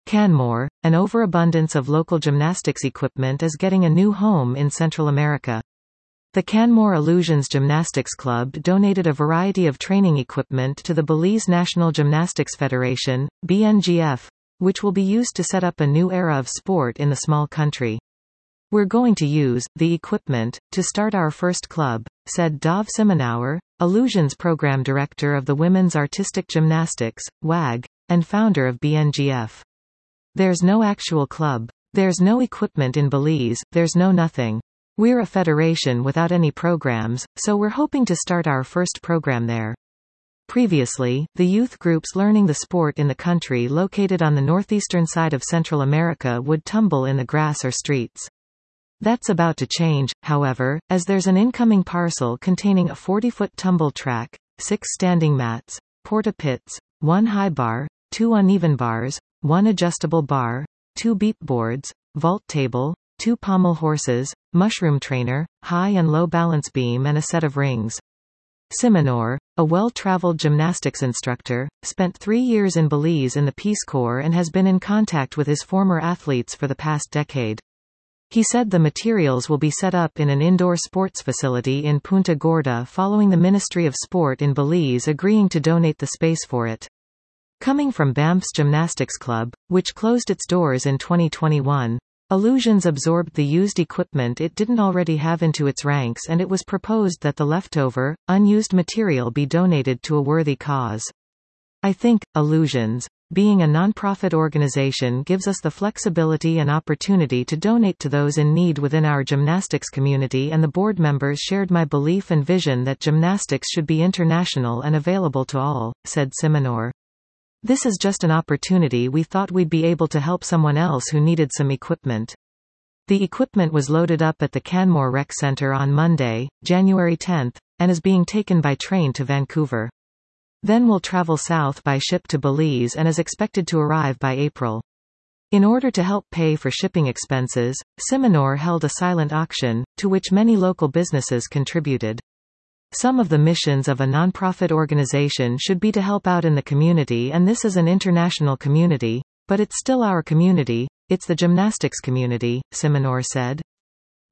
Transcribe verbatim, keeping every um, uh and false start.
Canmore, an overabundance of local gymnastics equipment is getting a new home in Central America. The Canmore Illusions Gymnastics Club donated a variety of training equipment to the Belize National Gymnastics Federation, B N G F, which will be used to set up a new era of sport in the small country. "We're going to use the equipment to start our first club," said Dov Simonauer, Illusions Program Director of the Women's Artistic Gymnastics, W A G, and founder of B N G F. "There's no actual club. There's no equipment in Belize, there's no nothing. We're a federation without any programs, so we're hoping to start our first program there." Previously, the youth groups learning the sport in the country located on the northeastern side of Central America would tumble in the grass or streets. That's about to change, however, as there's an incoming parcel containing a forty-foot tumble track, six standing mats, porta pits, one high bar, two uneven bars, one adjustable bar, two beep boards, vault table, two pommel horses, mushroom trainer, high and low balance beam and a set of rings. Simonauer, a well-traveled gymnastics instructor, spent three years in Belize in the Peace Corps and has been in contact with his former athletes for the past decade. He said the materials will be set up in an indoor sports facility in Punta Gorda following the Ministry of Sport in Belize agreeing to donate the space for it. Coming from Banff's Gymnastics Club, which closed its doors in twenty twenty-one, Illusions absorbed the used equipment it didn't already have into its ranks, and it was proposed that the leftover, unused material be donated to a worthy cause. "I think, Illusions, being a non-profit organization, gives us the flexibility and opportunity to donate to those in need within our gymnastics community, and the board members shared my belief and vision that gymnastics should be international and available to all," said Simonauer. "This is just an opportunity. We thought we'd be able to help someone else who needed some equipment." The equipment was loaded up at the Canmore Rec Center on Monday, January tenth, and is being taken by train to Vancouver. Then will travel south by ship to Belize and is expected to arrive by April. In order to help pay for shipping expenses, Simonauer held a silent auction, to which many local businesses contributed. Some of the missions of a nonprofit organization should be to help out in the community, and this is an international community, but it's still our community, it's the gymnastics community, Simonauer said.